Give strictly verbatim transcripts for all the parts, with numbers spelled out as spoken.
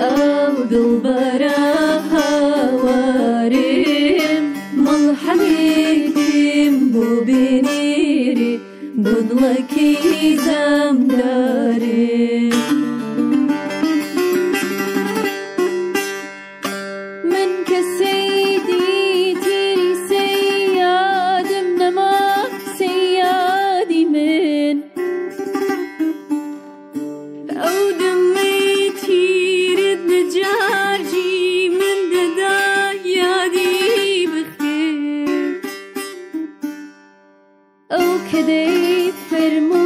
أو دلبرا هوارم ملحميكم بو بنيري بدلكي زمدارم من كسيدي تيري سيادم نما سيادي من أو دمي تيرد نجارجي من ددا يادي بخير أو كدي فرمو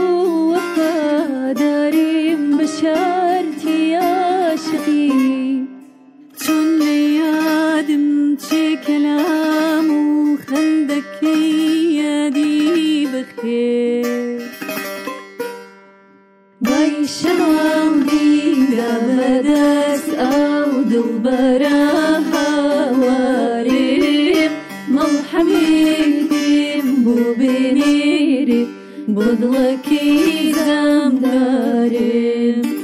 وفادارم بشارتي عاشقي چون ليادم چه كلام وخندك يادي بخير بايشوام ديدا بدس أو دلبرا هوارم ملحميكم بو بنيري بدلكي زمدارم